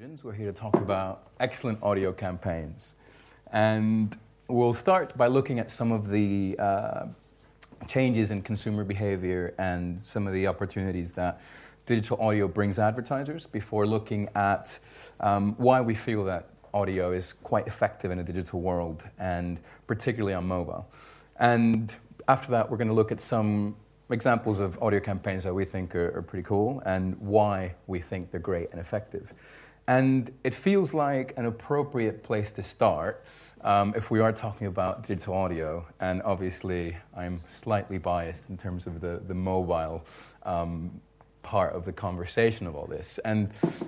Sessions. We're here to talk about excellent audio campaigns. And we'll start by looking at some of the changes in consumer behavior and some of the opportunities that digital audio brings advertisers before looking at why we feel that audio is quite effective in a digital world, and particularly on mobile. And after that, we're going to look at some examples of audio campaigns that we think are pretty cool and why we think they're great and effective. And it feels like an appropriate place to start if we are talking about digital audio. And obviously, I'm slightly biased in terms of the mobile part of the conversation of all this. And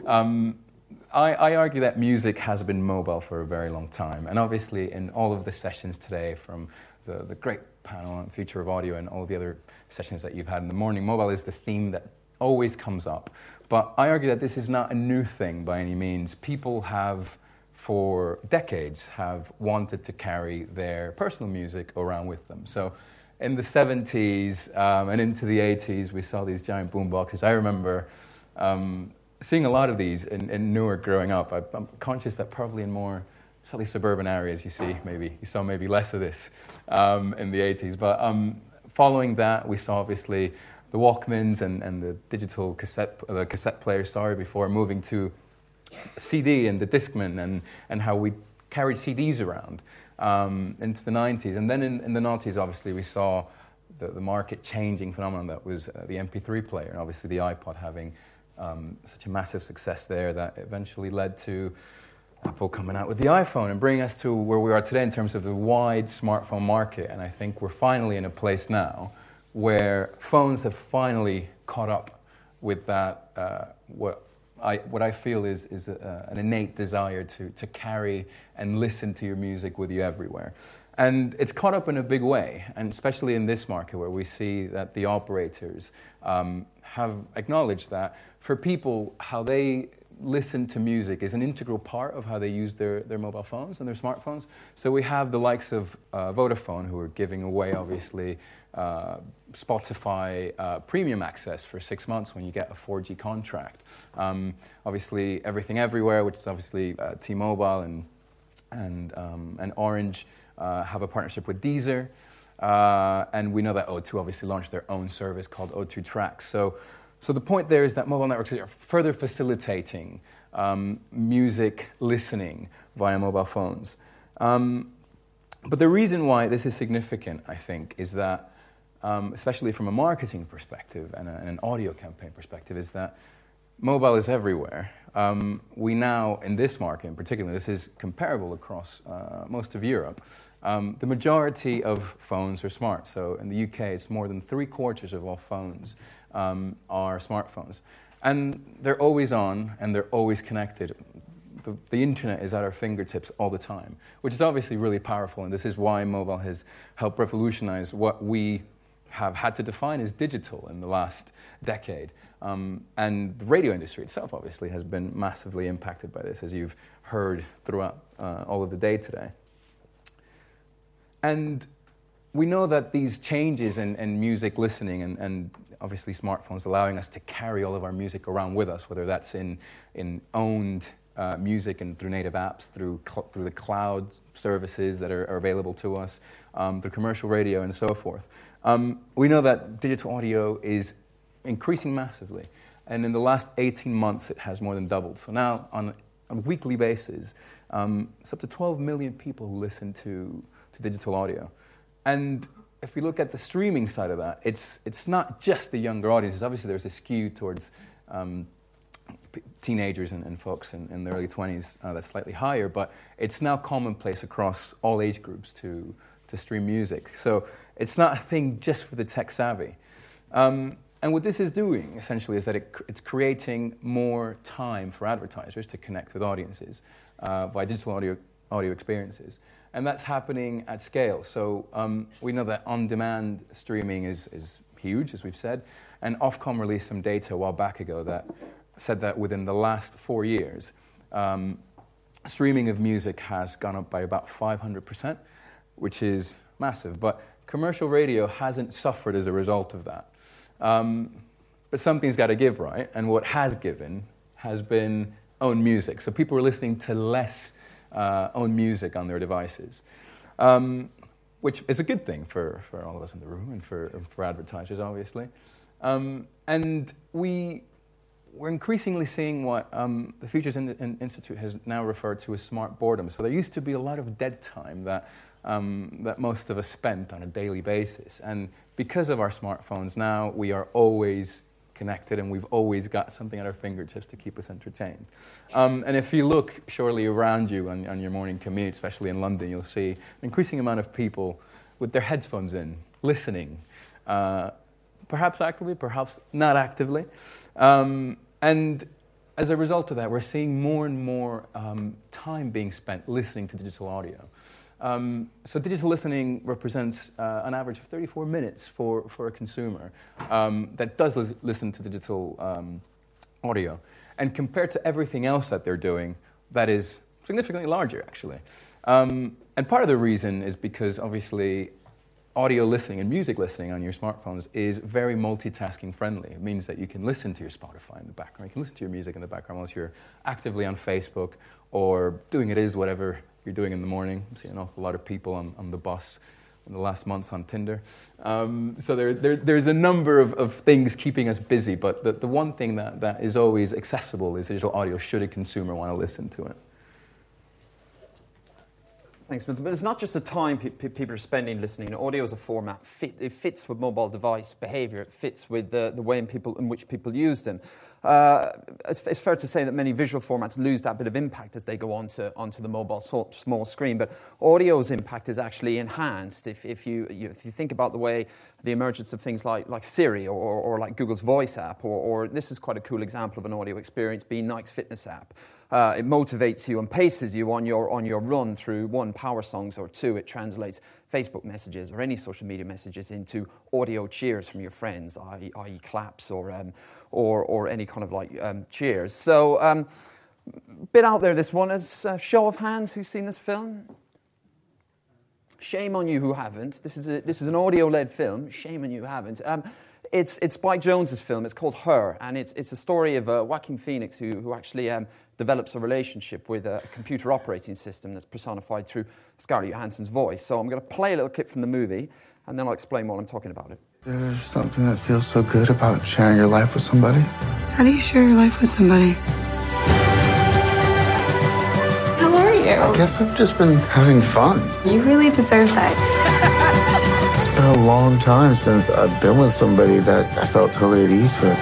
I argue that music has been mobile for a very long time. And obviously, in all of the sessions today, from the great panel on future of audio and all the other sessions that you've had in the morning, mobile is the theme that always comes up. But I argue that this is not a new thing by any means. People have, for decades, have wanted to carry their personal music around with them. So in the 70s and into the 80s, we saw these giant boom boxes. I remember seeing a lot of these in Newark growing up. I'm conscious that probably in more slightly suburban areas you saw maybe less of this in the 80s. But following that, we saw obviously the Walkmans and the digital cassette players, before moving to CD and the Discman and how we carried CDs around into the 90s. And then in the 90s, obviously, we saw the market-changing phenomenon that was the MP3 player, and obviously the iPod having such a massive success there that eventually led to Apple coming out with the iPhone and bringing us to where we are today in terms of the wide smartphone market. And I think we're finally in a place now where phones have finally caught up with that, what I feel is an innate desire to carry and listen to your music with you everywhere. And it's caught up in a big way, and especially in this market where we see that the operators have acknowledged that for people, how they listen to music is an integral part of how they use their mobile phones and their smartphones. So we have the likes of Vodafone, who are giving away, obviously, Spotify premium access for 6 months when you get a 4G contract. Obviously, Everything Everywhere, which is obviously T-Mobile and Orange, have a partnership with Deezer. And we know that O2 obviously launched their own service called O2 Tracks. So the point there is that mobile networks are further facilitating music listening via mobile phones. But the reason why this is significant, I think, is that, especially from a marketing perspective and an audio campaign perspective, is that mobile is everywhere. We now, in this market in particular, this is comparable across most of Europe, the majority of phones are smart. So in the UK, it's more than 3/4 of all phones are smartphones. And they're always on, and they're always connected. The internet is at our fingertips all the time, which is obviously really powerful, and this is why mobile has helped revolutionize what we have had to define as digital in the last decade. And the radio industry itself, obviously, has been massively impacted by this, as you've heard throughout all of the day today. And we know that these changes in music listening and obviously smartphones allowing us to carry all of our music around with us, whether that's in owned music and through native apps, through the cloud services that are available to us, through commercial radio and so forth. We know that digital audio is increasing massively. And in the last 18 months, it has more than doubled. So now, on a weekly basis, it's up to 12 million people who listen to digital audio. And if we look at the streaming side of that, it's not just the younger audiences. Obviously, there's a skew towards teenagers and folks in their early 20s that's slightly higher, but it's now commonplace across all age groups to stream music. So it's not a thing just for the tech savvy. And what this is doing, essentially, is that it's creating more time for advertisers to connect with audiences via digital audio experiences. And that's happening at scale. So we know that on-demand streaming is huge, as we've said. And Ofcom released some data a while back ago that said that within the last 4 years, streaming of music has gone up by about 500%, which is massive. But commercial radio hasn't suffered as a result of that. But something's got to give, right? And what has given has been own music. So people were listening to less own music on their devices, which is a good thing for all of us in the room and for advertisers, obviously. And we're increasingly seeing what the Futures Institute has now referred to as smart boredom. So there used to be a lot of dead time that most of us spent on a daily basis. And because of our smartphones now, we are always connected and we've always got something at our fingertips to keep us entertained. And if you look surely around you on your morning commute, especially in London, you'll see an increasing amount of people with their headphones in, listening, perhaps actively, perhaps not actively. And as a result of that, we're seeing more and more time being spent listening to digital audio. So digital listening represents an average of 34 minutes for a consumer that does listen to digital audio. And compared to everything else that they're doing, that is significantly larger, actually. And part of the reason is because, obviously, audio listening and music listening on your smartphones is very multitasking friendly. It means that you can listen to your Spotify in the background, you can listen to your music in the background whilst you're actively on Facebook or doing whatever you're doing in the morning. I'm seeing an awful lot of people on the bus in the last months on Tinder. So there's a number of things keeping us busy, but the one thing that is always accessible is digital audio should a consumer want to listen to it. Thanks, but it's not just the time people are spending listening. Audio as a format, it fits with mobile device behavior. It fits with the way in which people use them. It's fair to say that many visual formats lose that bit of impact as they go onto the mobile small screen, but audio's impact is actually enhanced if you think about the way the emergence of things like Siri or like Google's Voice app, or this is quite a cool example of an audio experience, being Nike's fitness app. It motivates you and paces you on your run through, one, power songs, or two, it translates Facebook messages or any social media messages into audio cheers from your friends, i.e. claps or any kind of like cheers. So, bit out there, this one is show of hands who's seen this film. Shame on you who haven't. This is an audio-led film. Shame on you who haven't. It's Spike Jonze's film. It's called Her, and it's a story of Joaquin Phoenix who actually develops a relationship with a computer operating system that's personified through Scarlett Johansson's voice. So I'm going to play a little clip from the movie, and then I'll explain what I'm talking about it. There's something that feels so good about sharing your life with somebody. How do you share your life with somebody? How are you? I guess I've just been having fun. You really deserve that. It's been a long time since I've been with somebody that I felt totally at ease with.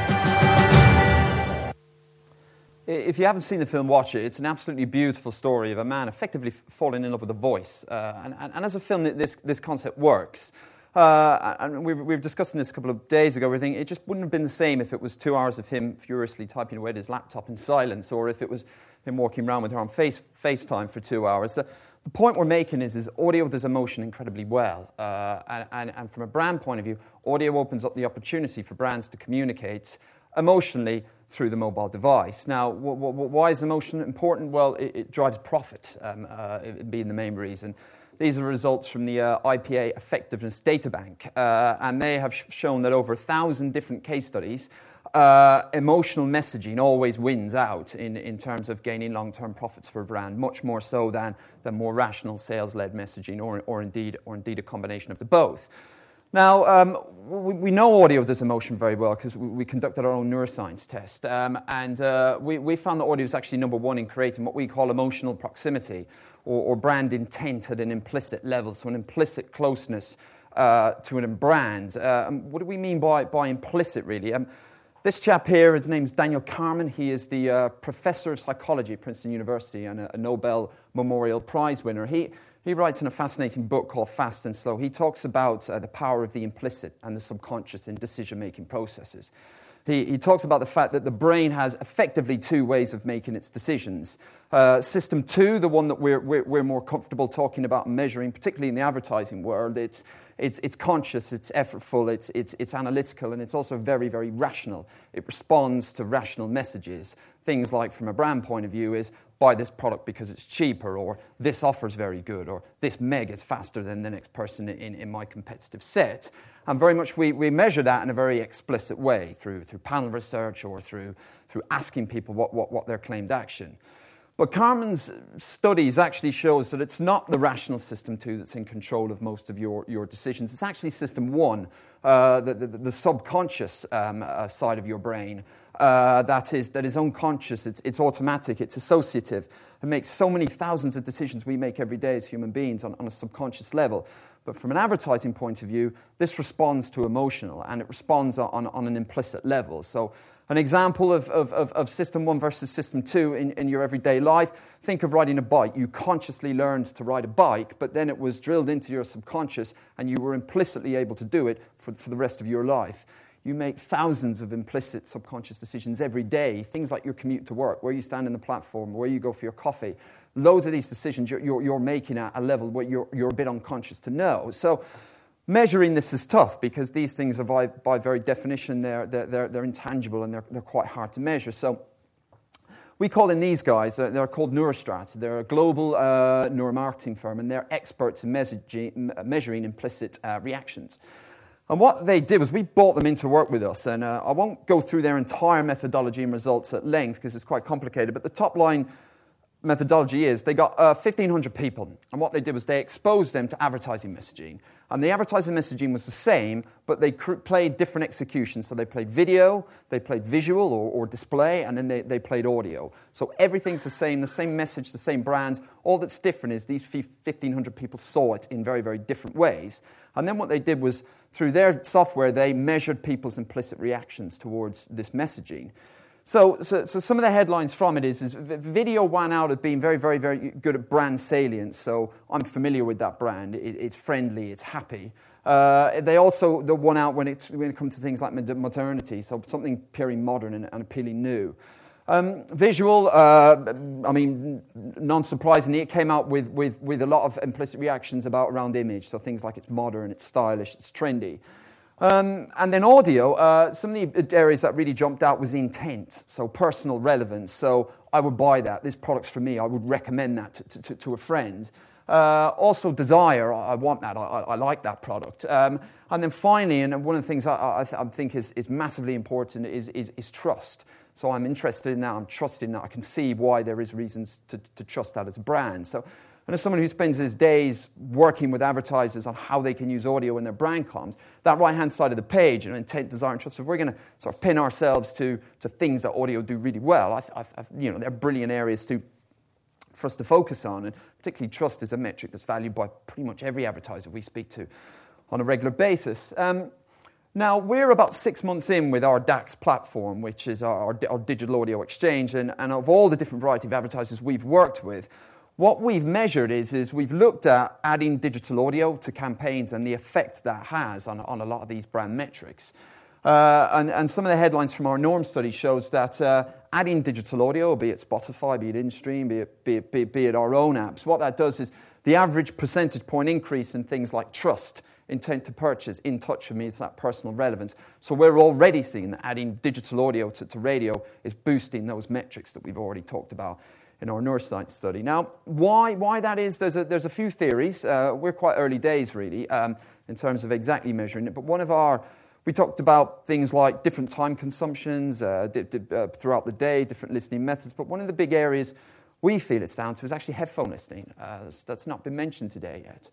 If you haven't seen the film, watch it. It's an absolutely beautiful story of a man effectively falling in love with a voice. And as a film, this concept works. And we were discussing this a couple of days ago. We were thinking it just wouldn't have been the same if it was 2 hours of him furiously typing away at his laptop in silence, or if it was him walking around with her on FaceTime for 2 hours. The point we're making is audio does emotion incredibly well. And from a brand point of view, audio opens up the opportunity for brands to communicate emotionally through the mobile device. Now, why is emotion important? Well, it drives profit, being the main reason. These are results from the IPA Effectiveness Data Bank, and they have shown that over 1,000 different case studies, emotional messaging always wins out in terms of gaining long-term profits for a brand, much more so than more rational sales-led messaging, or indeed a combination of the both. Now, we know audio does emotion very well because we conducted our own neuroscience test, and we found that audio is actually number one in creating what we call emotional proximity, or brand intent at an implicit level, so an implicit closeness to a brand. What do we mean by implicit, really? This chap here, his name's Daniel Kahneman. He is the professor of psychology at Princeton University and a Nobel Memorial Prize winner. He writes in a fascinating book called Fast and Slow. He talks about the power of the implicit and the subconscious in decision-making processes. He talks about the fact that the brain has effectively two ways of making its decisions. System 2, the one that we're more comfortable talking about and measuring, particularly in the advertising world, it's conscious, it's effortful, it's analytical, and it's also very, very rational. It responds to rational messages. Things like, from a brand point of view, is buy this product because it's cheaper, or this offer's very good, or this meg is faster than the next person in my competitive set. And very much we measure that in a very explicit way through panel research or through asking people what their claimed action. But Carmen's studies actually shows that it's not the rational system 2 that's in control of most of your decisions. It's actually system 1, the subconscious side of your brain, that is unconscious, it's automatic, it's associative. It makes so many thousands of decisions we make every day as human beings on a subconscious level. But from an advertising point of view, this responds to emotional, and it responds on an implicit level. So an example of System 1 versus System 2 in your everyday life, think of riding a bike. You consciously learned to ride a bike, but then it was drilled into your subconscious, and you were implicitly able to do it for the rest of your life. You make thousands of implicit subconscious decisions every day, things like your commute to work, where you stand in the platform, where you go for your coffee. Loads of these decisions you're making at a level where you're a bit unconscious to know. So measuring this is tough because these things are, by very definition, they're intangible and they're quite hard to measure. So we call in these guys, they're called Neurostrat. They're a global neuromarketing firm, and they're experts in measuring implicit reactions. And what they did was we brought them in to work with us, and I won't go through their entire methodology and results at length because it's quite complicated, but the top line methodology is they got 1,500 people, and what they did was they exposed them to advertising messaging. And the advertising messaging was the same, but they played different executions. So they played video, they played visual or display, and then they played audio. So everything's the same message, the same brand. All that's different is these 1,500 people saw it in very, very different ways. And then what they did was, through their software, they measured people's implicit reactions towards this messaging. So some of the headlines from it is video won out of being very, very, very good at brand salience. So I'm familiar with that brand. It's friendly. It's happy. They also won out when it comes to things like modernity. So something appearing modern and appealing new. Visual, non-surprisingly, it came out with a lot of implicit reactions around image. So things like it's modern, it's stylish, it's trendy. And then audio, some of the areas that really jumped out was intent, so personal relevance. So I would buy that. This product's for me. I would recommend that to a friend. Also desire. I want that. I like that product. And then finally, and one of the things I think is massively important is trust. So I'm interested in that. I'm trusting that. I can see why there is reasons to trust that as a brand. So. And as someone who spends his days working with advertisers on how they can use audio in their brand comms, that right-hand side of the page, intent, desire, and trust, if we're going to sort of pin ourselves to things that audio do really well, they're brilliant areas for us to focus on. And particularly trust is a metric that's valued by pretty much every advertiser we speak to on a regular basis. Now, we're about 6 months in with our DAX platform, which is our digital audio exchange. And of all the different variety of advertisers we've worked with, what we've measured is we've looked at adding digital audio to campaigns and the effect that has on a lot of these brand metrics. And some of the headlines from our Norm study shows that adding digital audio, be it Spotify, be it InStream, be it our own apps, what that does is the average percentage point increase in things like trust, intent to purchase, in touch with me, it's that personal relevance. So we're already seeing that adding digital audio to radio is boosting those metrics that we've already talked about in our neuroscience study. Now, why that is, there's a few theories. We're quite early days, really, in terms of exactly measuring it. But we talked about things like different time consumptions throughout the day, different listening methods. But one of the big areas we feel it's down to is actually headphone listening. That's not been mentioned today yet.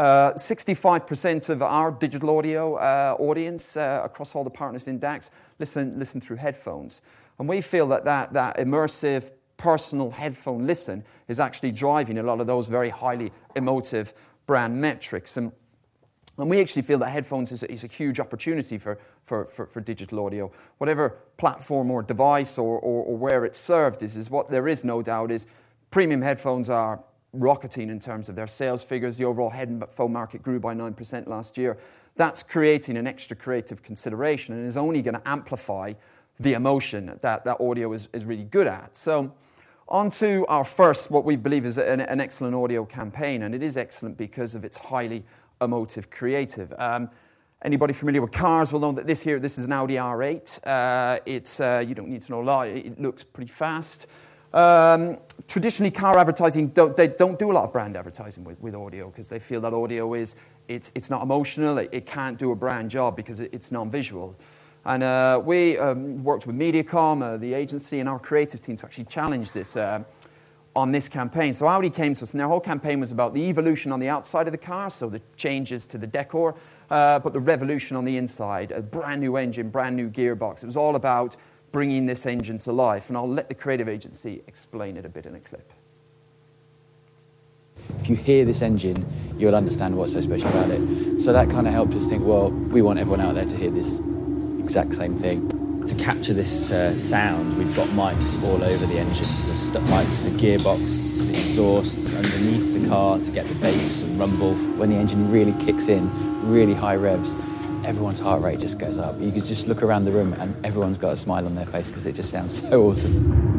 65% of our digital audio audience across all the partners in DAX listen through headphones. And we feel that immersive, personal headphone listen is actually driving a lot of those very highly emotive brand metrics. And we actually feel that headphones is a huge opportunity for digital audio. Whatever platform or device or where it's served is what there is no doubt is premium headphones are rocketing in terms of their sales figures. The overall headphone market grew by 9% last year. That's creating an extra creative consideration and is only going to amplify the emotion that audio is really good at. So on to our first, what we believe is an excellent audio campaign, and it is excellent because of its highly emotive creative. Anybody familiar with cars will know that this is an Audi R8. You don't need to know a lot. It looks pretty fast. Traditionally, car advertising don't do a lot of brand advertising with audio because they feel that audio it's not emotional. It can't do a brand job because it's non-visual. And we worked with Mediacom, the agency, and our creative team to actually challenge this on this campaign. So Audi came to us, and their whole campaign was about the evolution on the outside of the car, so the changes to the decor, but the revolution on the inside, a brand new engine, brand new gearbox. It was all about bringing this engine to life, and I'll let the creative agency explain it a bit in a clip. If you hear this engine, you'll understand what's so special about it. So that kind of helped us think, well, we want everyone out there to hear this exact same thing. To capture this sound, we've got mics all over the engine. There's mics to the gearbox, to the exhausts, underneath the car to get the bass and rumble. When the engine really kicks in, really high revs, everyone's heart rate just goes up. You could just look around the room and everyone's got a smile on their face because it just sounds so awesome.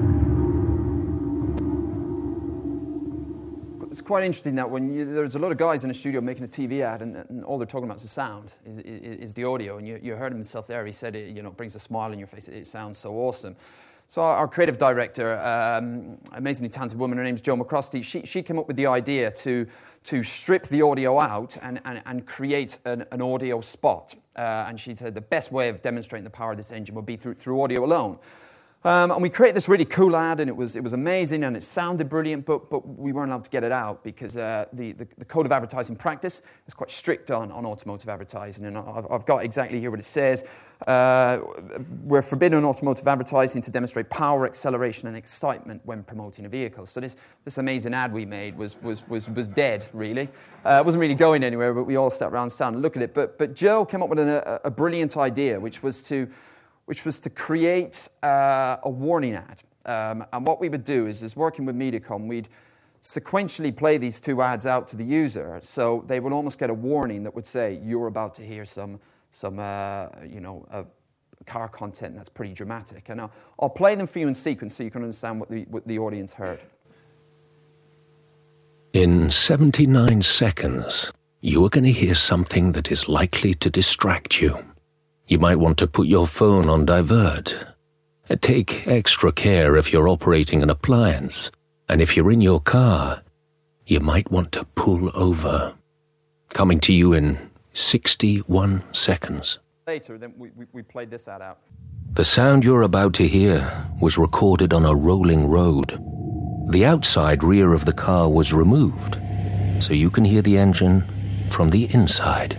It's quite interesting that there's a lot of guys in a studio making a TV ad and all they're talking about is the sound, is the audio. And you heard himself there. He said it brings a smile on your face. It sounds so awesome. So our creative director, amazingly talented woman, her name's Jo McCrosty, she came up with the idea to strip the audio out and create an audio spot. And she said the best way of demonstrating the power of this engine would be through audio alone. And we created this really cool ad, and it was amazing, and it sounded brilliant, but we weren't allowed to get it out because the Code of Advertising Practice is quite strict on automotive advertising, and I've got exactly here what it says. We're forbidden automotive advertising to demonstrate power, acceleration, and excitement when promoting a vehicle. So this amazing ad we made was dead, really. It wasn't really going anywhere, but we all sat around and looked at it. But Jo came up with a brilliant idea, which was to create a warning ad. And what we would do is working with Mediacom, we'd sequentially play these two ads out to the user, so they would almost get a warning that would say, you're about to hear some car content that's pretty dramatic. And I'll play them for you in sequence so you can understand what the audience heard. In 79 seconds, you are going to hear something that is likely to distract you. You might want to put your phone on divert. Take extra care if you're operating an appliance, and if you're in your car, you might want to pull over. Coming to you in 61 seconds. Later, then we played this ad out. The sound you're about to hear was recorded on a rolling road. The outside rear of the car was removed, so you can hear the engine from the inside.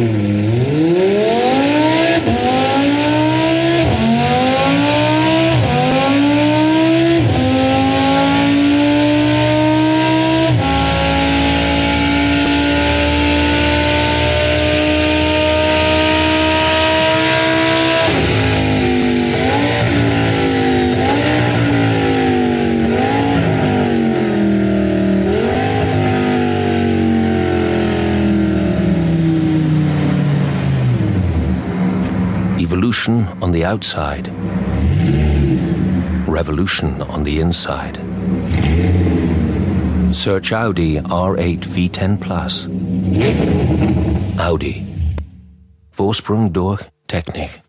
Evolution on the outside, revolution on the inside. Search Audi R8 V10 Plus. Audi. Vorsprung durch Technik.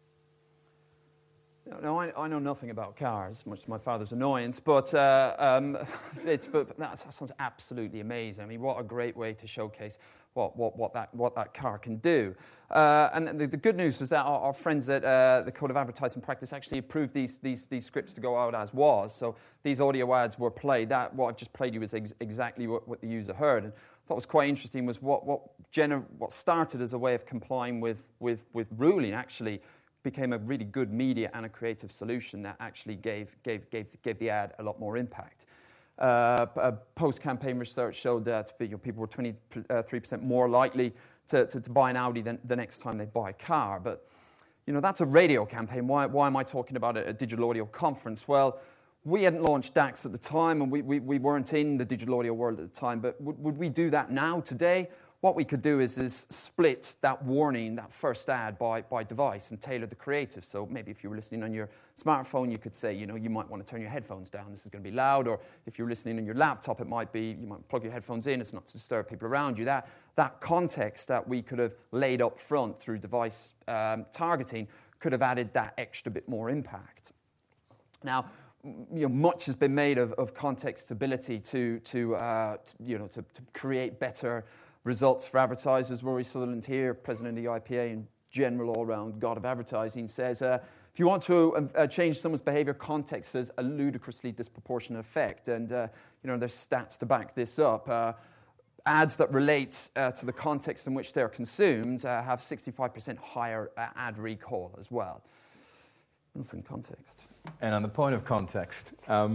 Now, I know nothing about cars, much to my father's annoyance, but that sounds absolutely amazing. I mean, what a great way to showcase what that car can do. And the good news was that our friends at the Code of Advertising Practice actually approved these scripts to go out as was. So these audio ads were played. What I've just played you is exactly what the user heard. And what was quite interesting was what started as a way of complying with ruling actually became a really good media and a creative solution that actually gave the ad a lot more impact. Post-campaign research showed that people were 23% more likely to buy an Audi the next time they buy a car. But that's a radio campaign. Why am I talking about a digital audio conference? Well, we hadn't launched DAX at the time, and we weren't in the digital audio world at the time. But would we do that now, today? What we could do is split that warning, that first ad, by device and tailor the creative. So maybe if you were listening on your smartphone, you could say, you might want to turn your headphones down. This is going to be loud. Or if you're listening on your laptop, you might plug your headphones in. It's not to disturb people around you. That context that we could have laid up front through device targeting could have added that extra bit more impact. Now, much has been made of context stability to create better results for advertisers. Rory Sutherland here, president of the IPA and general all-round god of advertising, says, if you want to change someone's behavior, context has a ludicrously disproportionate effect. And, there's stats to back this up. Ads that relate to the context in which they're consumed have 65% higher ad recall as well. That's in context. And on the point of context,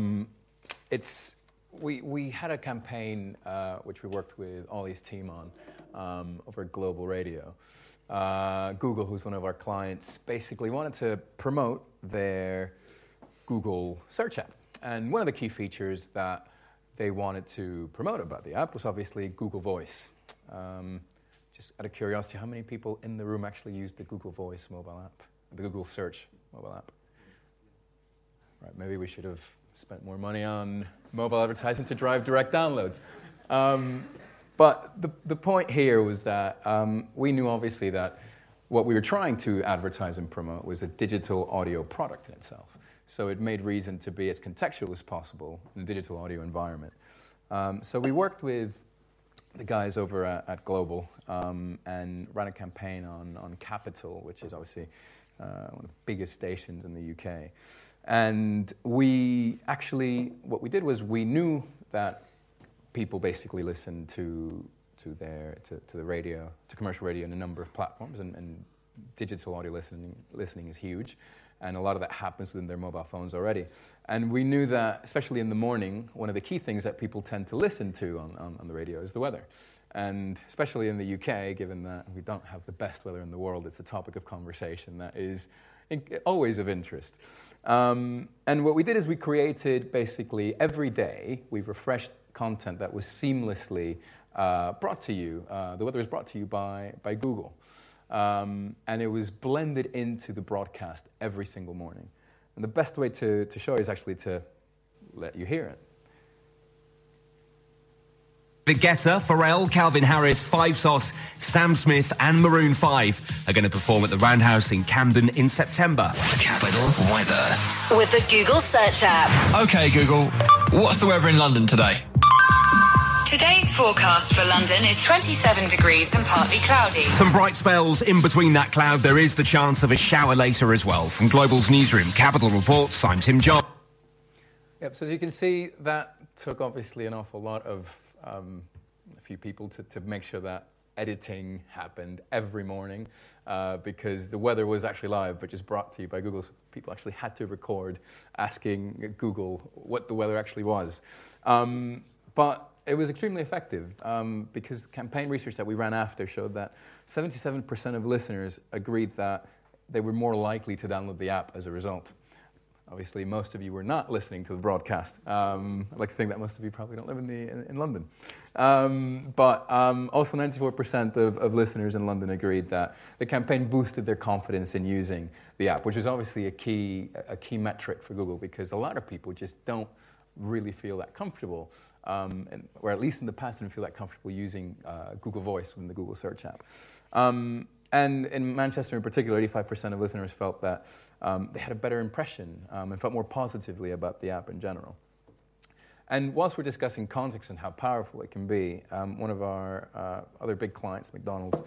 we had a campaign which we worked with Ollie's team on over at Global Radio. Google, who's one of our clients, basically wanted to promote their Google search app. And one of the key features that they wanted to promote about the app was obviously Google Voice. Just out of curiosity, how many people in the room actually use the Google Voice mobile app, the Google Search mobile app? Right, maybe we should have spent more money on mobile advertising to drive direct downloads. But the point here was that we knew obviously that what we were trying to advertise and promote was a digital audio product in itself. So it made reason to be as contextual as possible in the digital audio environment. So we worked with the guys over at Global and ran a campaign on Capital, which is obviously one of the biggest stations in the UK. And what we did was we knew that people basically listen to the radio, to commercial radio in a number of platforms, and digital audio listening is huge, and a lot of that happens within their mobile phones already. And we knew that, especially in the morning, one of the key things that people tend to listen to on the radio is the weather. And especially in the UK, given that we don't have the best weather in the world, it's a topic of conversation that is always of interest. And what we did is we created basically every day, we refreshed content that was seamlessly brought to you. The weather is brought to you by Google. And it was blended into the broadcast every single morning. And the best way to show is actually to let you hear it. The Getter, Pharrell, Calvin Harris, Five Sauce, Sam Smith and Maroon 5 are going to perform at the Roundhouse in Camden in September. Capital Weather. With the Google Search app. OK, Google, what's the weather in London today? Today's forecast for London is 27 degrees and partly cloudy. Some bright spells in between that cloud. There is the chance of a shower later as well. From Global's newsroom, Capital Reports, I'm Tim John. Yep, so as you can see, that took obviously an awful lot of a few people to make sure that editing happened every morning because the weather was actually live but just brought to you by Google. So people actually had to record asking Google what the weather actually was. But it was extremely effective because campaign research that we ran after showed that 77% of listeners agreed that they were more likely to download the app as a result. Obviously, most of you were not listening to the broadcast. I'd like to think that most of you probably don't live in London. But also 94% of listeners in London agreed that the campaign boosted their confidence in using the app, which is obviously a key metric for Google because a lot of people just don't really feel that comfortable, or at least in the past didn't feel that comfortable using Google Voice within the Google Search app. And in Manchester in particular, 85% of listeners felt that they had a better impression and felt more positively about the app in general. And whilst we're discussing context and how powerful it can be, one of our other big clients, McDonald's,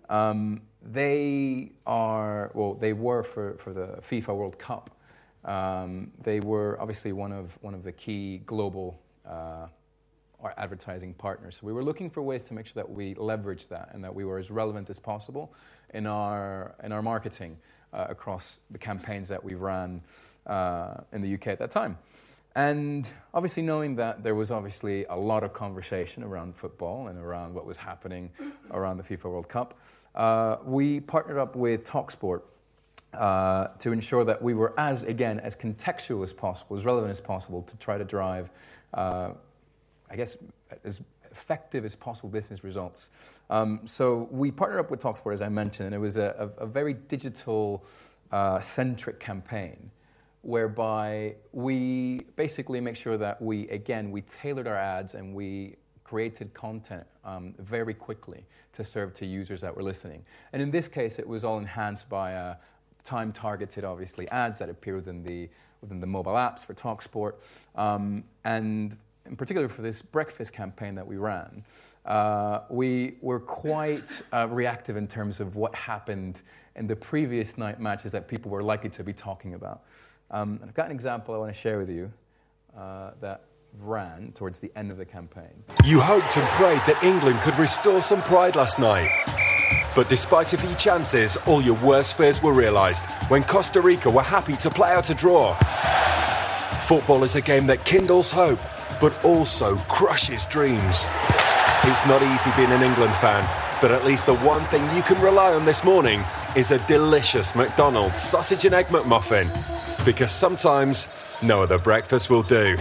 they were for the FIFA World Cup. They were obviously one of the key global our advertising partners. So we were looking for ways to make sure that we leveraged that and that we were as relevant as possible in our marketing across the campaigns that we ran in the UK at that time. And obviously knowing that there was obviously a lot of conversation around football and around what was happening around the FIFA World Cup, we partnered up with TalkSport to ensure that we were as contextual as possible, as relevant as possible to try to drive as effective as possible business results. So we partnered up with TalkSport, as I mentioned, and it was a very digital-centric campaign whereby we basically make sure that we tailored our ads and we created content very quickly to serve to users that were listening. And in this case, it was all enhanced by time-targeted, obviously, ads that appear within the within the mobile apps for TalkSport, and in particular for this breakfast campaign that we ran, we were quite reactive in terms of what happened in the previous night matches that people were likely to be talking about. And I've got an example I want to share with you that ran towards the end of the campaign. You hoped and prayed that England could restore some pride last night. But despite a few chances, all your worst fears were realised when Costa Rica were happy to play out a draw. Football is a game that kindles hope, but also crushes dreams. It's not easy being an England fan, but at least the one thing you can rely on this morning is a delicious McDonald's sausage and egg McMuffin. Because sometimes, no other breakfast will do.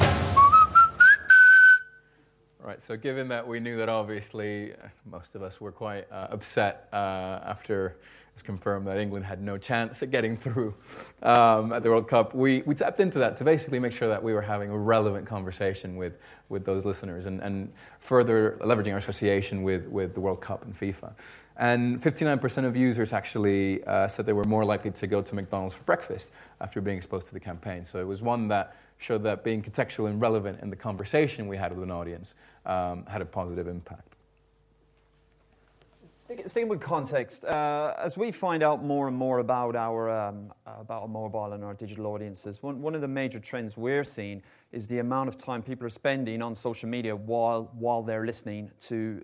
Right, so given that we knew that obviously most of us were quite upset after it was confirmed that England had no chance at getting through at the World Cup, we tapped into that to basically make sure that we were having a relevant conversation with those listeners and further leveraging our association with the World Cup and FIFA. And 59% of users actually said they were more likely to go to McDonald's for breakfast after being exposed to the campaign. So it was one that showed that being contextual and relevant in the conversation we had with an audience had a positive impact. Sticking with context, as we find out more and more about our mobile and our digital audiences, one of the major trends we're seeing is the amount of time people are spending on social media while they're listening to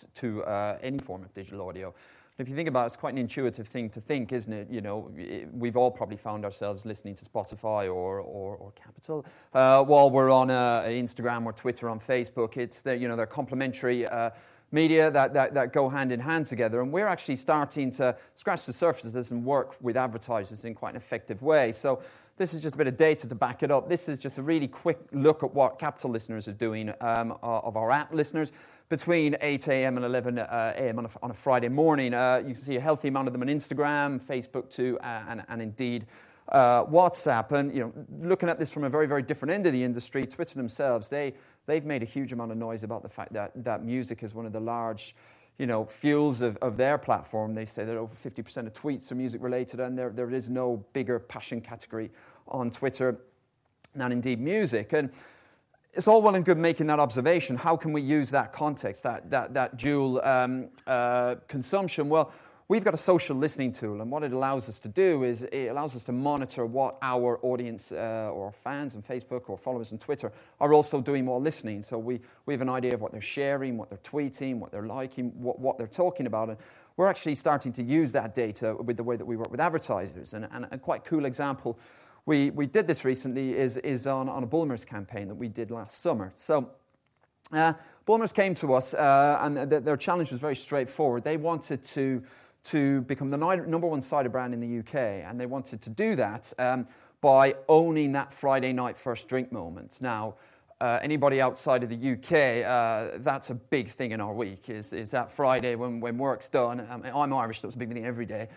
any form of digital audio. And if you think about it, it's quite an intuitive thing to think, isn't it? You know, we've all probably found ourselves listening to Spotify or Capital while we're on Instagram or Twitter, on Facebook. It's they're complementary media that go hand in hand together, and we're actually starting to scratch the surface of this and work with advertisers in quite an effective way. So this is just a bit of data to back it up. This is just a really quick look at what Capital listeners are doing of our app listeners. Between 8 a.m. and 11 a.m. on a Friday morning, you can see a healthy amount of them on Instagram, Facebook too, and indeed WhatsApp. And looking at this from a very, very different end of the industry, Twitter themselves, they've made a huge amount of noise about the fact that music is one of the large, fuels of their platform. They say that over 50% of tweets are music related, and there is no bigger passion category on Twitter than indeed music. And it's all well and good making that observation. How can we use that context, that dual consumption? Well, we've got a social listening tool, and what it allows us to do is it allows us to monitor what our audience or fans on Facebook or followers on Twitter are also doing while listening. So we have an idea of what they're sharing, what they're tweeting, what they're liking, what they're talking about. And we're actually starting to use that data with the way that we work with advertisers. And a quite cool example, we did this recently, is on a Bulmers campaign that we did last summer. So Bulmers came to us, and their challenge was very straightforward. They wanted to become the number one cider brand in the UK, and they wanted to do that by owning that Friday night first drink moment. Now, anybody outside of the UK, that's a big thing in our week, is that Friday when work's done. I'm Irish, so it's a big thing every day.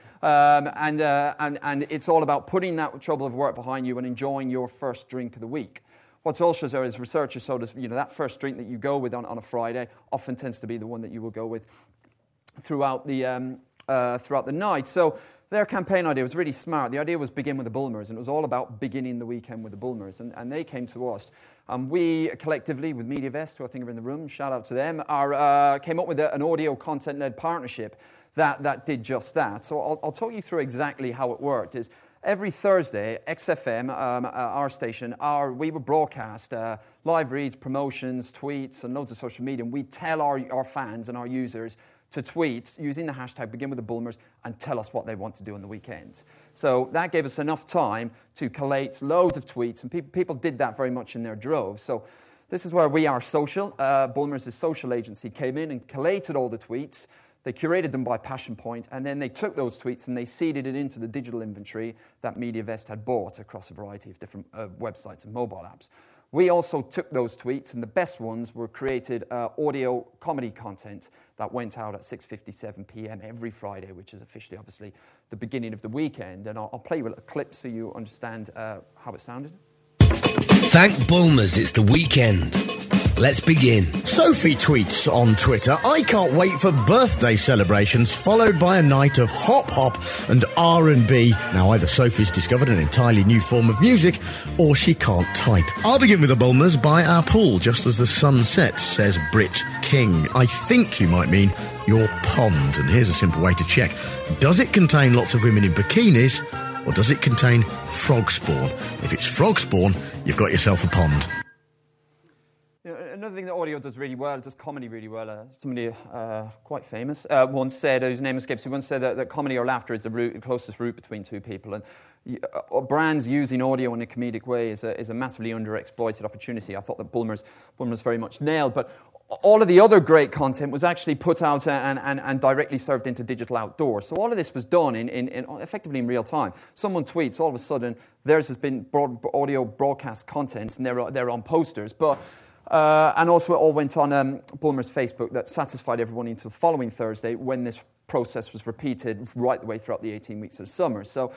And it's all about putting that trouble of work behind you and enjoying your first drink of the week. What's also there is researchers showed us, that first drink that you go with on a Friday often tends to be the one that you will go with throughout the night. So their campaign idea was really smart. The idea was begin with the Bulmers, and it was all about beginning the weekend with the Bulmers. And they came to us. We collectively, with MediaVest, who I think are in the room, shout out to them, came up with an audio content-led partnership that did just that. So I'll talk you through exactly how it worked. Is every Thursday, XFM, our station, we would broadcast live reads, promotions, tweets, and loads of social media. And we tell our fans and our users to tweet using the hashtag begin with the Bulmers and tell us what they want to do on the weekend. So that gave us enough time to collate loads of tweets, and people did that very much in their droves. So this is where We Are Social, Bulmers' social agency, came in and collated all the tweets. They curated them by passion point, and then they took those tweets and they seeded it into the digital inventory that MediaVest had bought across a variety of different websites and mobile apps. We also took those tweets, and the best ones were created audio comedy content that went out at 6:57 p.m. every Friday, which is officially, obviously, the beginning of the weekend. And I'll play you a clip so you understand how it sounded. Thank Bulmers, it's the weekend. Let's begin. Sophie tweets on Twitter, I can't wait for birthday celebrations followed by a night of hop and R&B. Now either Sophie's discovered an entirely new form of music or she can't type. I'll begin with the Bulmers by our pool just as the sun sets, says Britt King. I think you might mean your pond, and here's a simple way to check. Does it contain lots of women in bikinis or does it contain frog spawn? If it's frog spawn, you've got yourself a pond. Another thing that audio does really well, it does comedy really well. Somebody quite famous once said, whose name escapes me, once said that comedy or laughter is the closest route between two people. And brands using audio in a comedic way is a massively underexploited opportunity. I thought that Bulmers very much nailed. But all of the other great content was actually put out and directly served into digital outdoors. So all of this was done effectively in real time. Someone tweets, all of a sudden, theirs has been audio broadcast content, and they're on posters. And also it all went on Bulmer's Facebook that satisfied everyone until the following Thursday when this process was repeated right the way throughout the 18 weeks of summer. So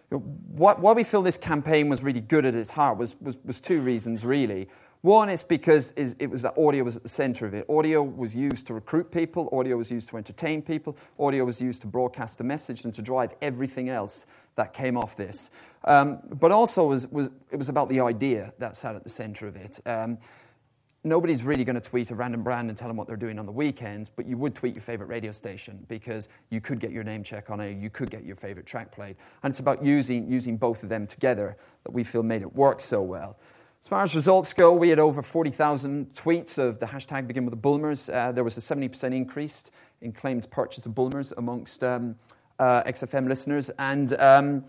why we feel this campaign was really good at its heart was two reasons, really. One is because it was that audio was at the center of it. Audio was used to recruit people. Audio was used to entertain people. Audio was used to broadcast a message and to drive everything else that came off this. But also it was about the idea that sat at the center of it. Nobody's really going to tweet a random brand and tell them what they're doing on the weekends, but you would tweet your favorite radio station because you could get your name check on it, you could get your favorite track played. And it's about using both of them together that we feel made it work so well. As far as results go, we had over 40,000 tweets of the hashtag Begin with the Bulmers. There was a 70% increase in claimed purchase of Bulmers amongst XFM listeners. And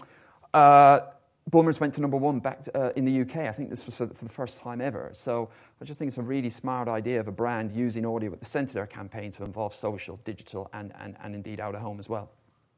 Bulmers went to number one back in the UK. I think this was for the first time ever. So I just think it's a really smart idea of a brand using audio at the centre of their campaign to involve social, digital, and indeed out of home as well.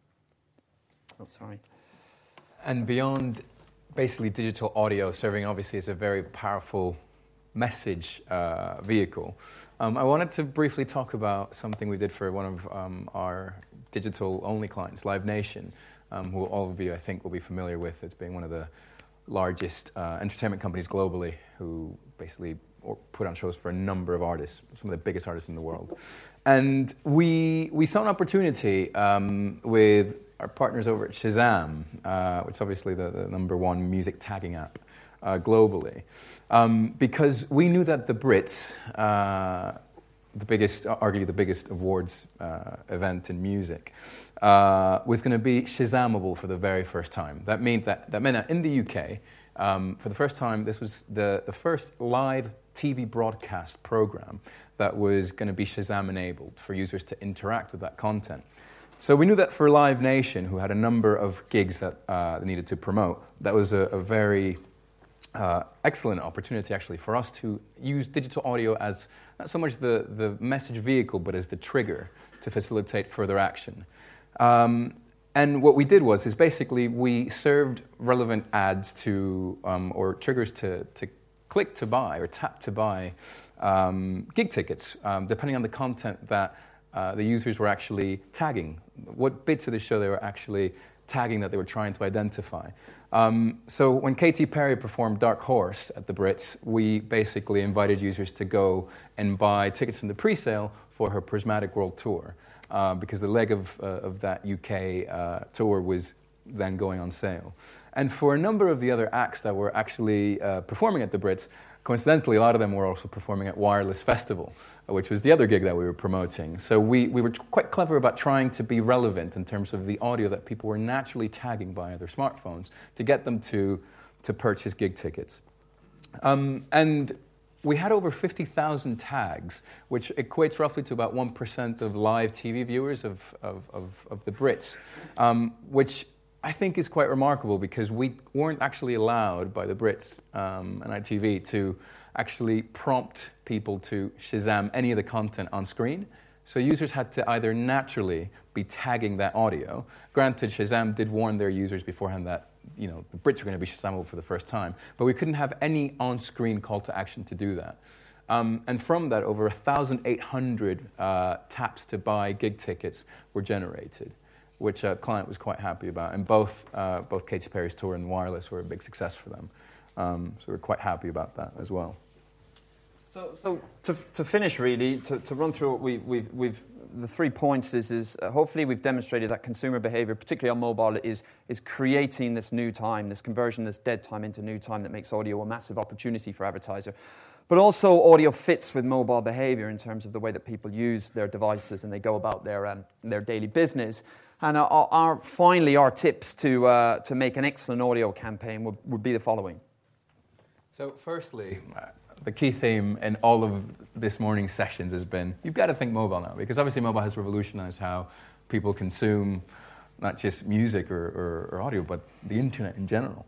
Oh, sorry. And beyond basically digital audio serving obviously as a very powerful message vehicle, I wanted to briefly talk about something we did for one of our digital-only clients, Live Nation, who all of you, I think, will be familiar with as being one of the largest entertainment companies globally, who basically put on shows for a number of artists, some of the biggest artists in the world. And we saw an opportunity with our partners over at Shazam, which is obviously the number one music tagging app globally, because we knew that the Brits, arguably the biggest awards event in music, was going to be Shazamable for the very first time. That meant that in the UK, for the first time, this was the first live TV broadcast program that was going to be Shazam-enabled for users to interact with that content. So we knew that for Live Nation, who had a number of gigs that they needed to promote, that was a very excellent opportunity, actually, for us to use digital audio as not so much the message vehicle, but as the trigger to facilitate further action. And what we did is basically we served relevant ads to, or triggers to click to buy or tap to buy gig tickets, depending on the content that the users were actually tagging, what bits of the show they were actually tagging that they were trying to identify. So when Katy Perry performed Dark Horse at the Brits, we basically invited users to go and buy tickets in the pre-sale for her Prismatic World Tour, because the leg of that UK tour was then going on sale. And for a number of the other acts that were actually performing at the Brits, coincidentally, a lot of them were also performing at Wireless Festival, which was the other gig that we were promoting. So we were quite clever about trying to be relevant in terms of the audio that people were naturally tagging via their smartphones to get them to purchase gig tickets. And we had over 50,000 tags, which equates roughly to about 1% of live TV viewers of the Brits, which I think is quite remarkable because we weren't actually allowed by the Brits and ITV to actually prompt people to Shazam any of the content on screen. So users had to either naturally be tagging that audio. Granted, Shazam did warn their users beforehand that the Brits were going to be Shazamable for the first time, but we couldn't have any on-screen call to action to do that. And from that, over 1,800 taps to buy gig tickets were generated, which a client was quite happy about. And both Katy Perry's tour and Wireless were a big success for them. So we're quite happy about that as well. So to finish, really, to run through what we've the 3 points is hopefully we've demonstrated that consumer behavior, particularly on mobile, is creating this new time, this conversion, this dead time into new time that makes audio a massive opportunity for advertiser. But also audio fits with mobile behavior in terms of the way that people use their devices and they go about their daily business. And finally, our tips to make an excellent audio campaign would be the following. So firstly, the key theme in all of this morning's sessions has been, you've got to think mobile now, because obviously mobile has revolutionized how people consume not just music or audio, but the internet in general.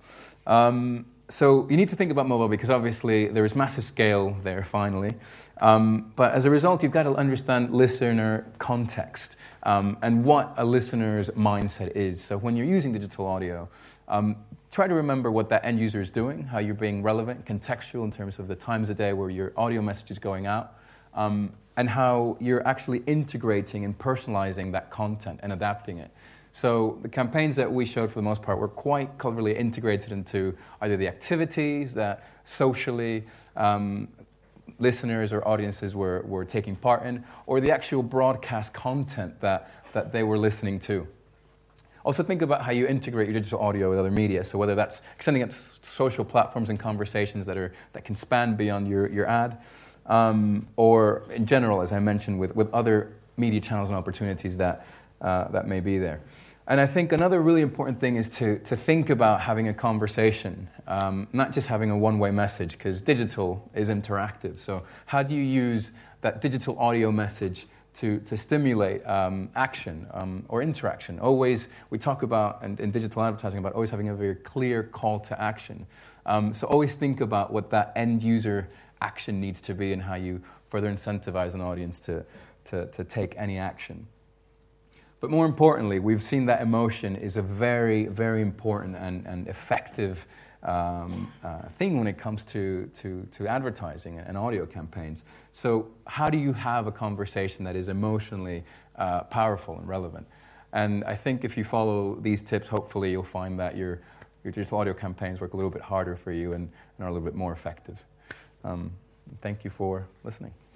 So you need to think about mobile because obviously there is massive scale there finally. But as a result, you've got to understand listener context and what a listener's mindset is. So when you're using digital audio, try to remember what that end user is doing, how you're being relevant, contextual in terms of the times of day where your audio message is going out, and how you're actually integrating and personalizing that content and adapting it. So the campaigns that we showed for the most part were quite cleverly integrated into either the activities that socially listeners or audiences were taking part in, or the actual broadcast content that they were listening to. Also think about how you integrate your digital audio with other media. So whether that's extending it to social platforms and conversations that can span beyond your ad, or in general, as I mentioned, with other media channels and opportunities that may be there. And I think another really important thing is to think about having a conversation, not just having a one-way message, because digital is interactive. So how do you use that digital audio message to stimulate action or interaction? Always, we talk about, in digital advertising, about always having a very clear call to action. So always think about what that end user action needs to be and how you further incentivize an audience to take any action. But more importantly, we've seen that emotion is a very, very important and effective thing when it comes to advertising and audio campaigns. So how do you have a conversation that is emotionally powerful and relevant? And I think if you follow these tips, hopefully you'll find that your digital audio campaigns work a little bit harder for you and are a little bit more effective. Thank you for listening.